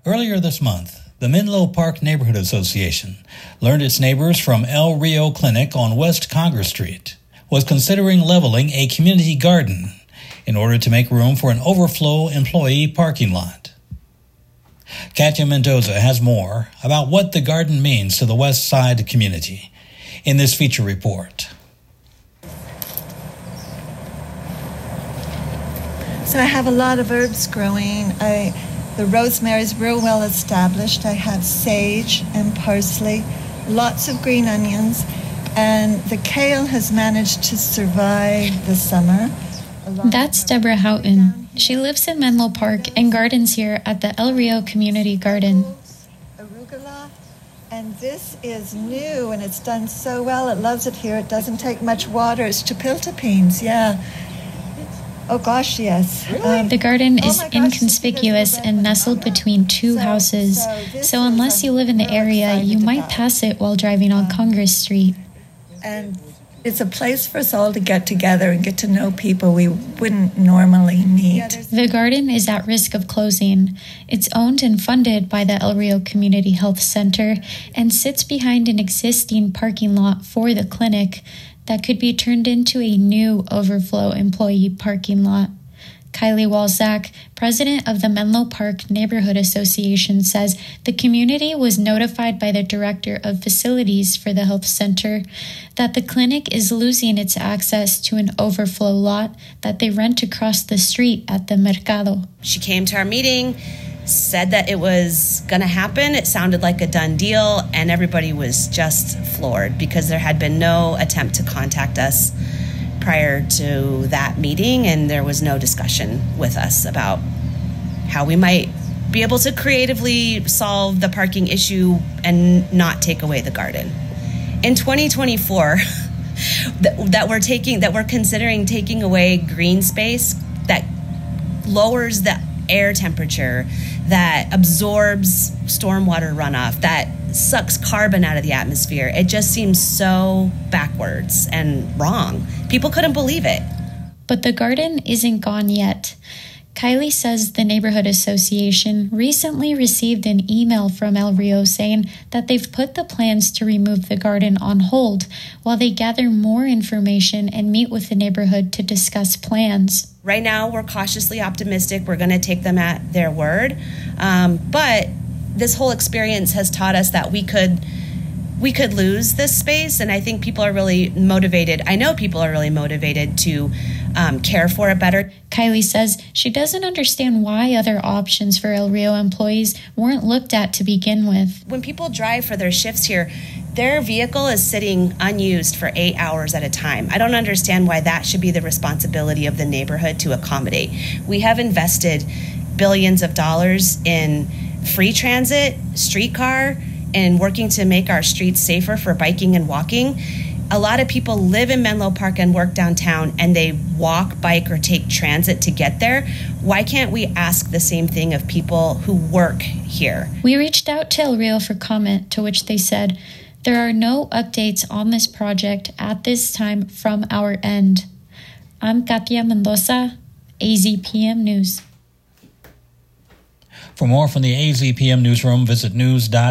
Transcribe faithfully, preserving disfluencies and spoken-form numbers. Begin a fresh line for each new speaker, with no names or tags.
Earlier this month, the Menlo Park Neighborhood Association learned its neighbors from El Rio Clinic on West Congress Street was considering leveling a community garden in order to make room for an overflow employee parking lot. Katya Mendoza has more about what the garden means to the West Side community in this feature report.
So I have a lot of herbs growing. I, the rosemary is real well established. I have sage and parsley, lots of green onions, and the kale has managed to survive the summer.
That's Deborah Houghton. She lives in Menlo Park and gardens here at the El Rio Community Garden.
Arugula, and this is new, and it's done so well. It loves it here. It doesn't take much water. It's chapultepines, yeah. Oh, gosh, yes.
Really? Um, the garden is oh gosh, inconspicuous and nestled between two so, houses. So, so unless you live in the area, you might pass it while driving on Congress Street.
And it's a place for us all to get together and get to know people we wouldn't normally meet.
The garden is at risk of closing. It's owned and funded by the El Rio Community Health Center and sits behind an existing parking lot for the clinic that could be turned into a new overflow employee parking lot. Kylie Walzak, president of the Menlo Park Neighborhood Association, says the community was notified by the director of facilities for the health center that the clinic is losing its access to an overflow lot that they rent across the street at the Mercado.
She came to our meeting, said that it was going to happen. It sounded like a done deal, and everybody was just floored because there had been no attempt to contact us prior to that meeting, and there was no discussion with us about how we might be able to creatively solve the parking issue and not take away the garden. In twenty twenty-four, that, that we're taking, that we're considering taking away green space that lowers the air temperature, that absorbs stormwater runoff, that sucks carbon out of the atmosphere. It just seems so backwards and wrong. People couldn't believe it.
But the garden isn't gone yet. Kylie says the Neighborhood Association recently received an email from El Rio saying that they've put the plans to remove the garden on hold while they gather more information and meet with the neighborhood to discuss plans.
Right now, we're cautiously optimistic. We're going to take them at their word. Um, but this whole experience has taught us that we could we could lose this space, and I think people are really motivated. I know people are really motivated to um, care for it better.
Kylie says she doesn't understand why other options for El Rio employees weren't looked at to begin with.
When people drive for their shifts here, their vehicle is sitting unused for eight hours at a time. I don't understand why that should be the responsibility of the neighborhood to accommodate. We have invested billions of dollars in free transit, streetcar, and working to make our streets safer for biking and walking. A lot of people live in Menlo Park and work downtown, and they walk, bike, or take transit to get there. Why can't we ask the same thing of people who work here?
We reached out to El Rio for comment, to which they said, there are no updates on this project at this time from our end. I'm Katya Mendoza, A Z P M News.
For more from the A Z P M Newsroom, visit news dot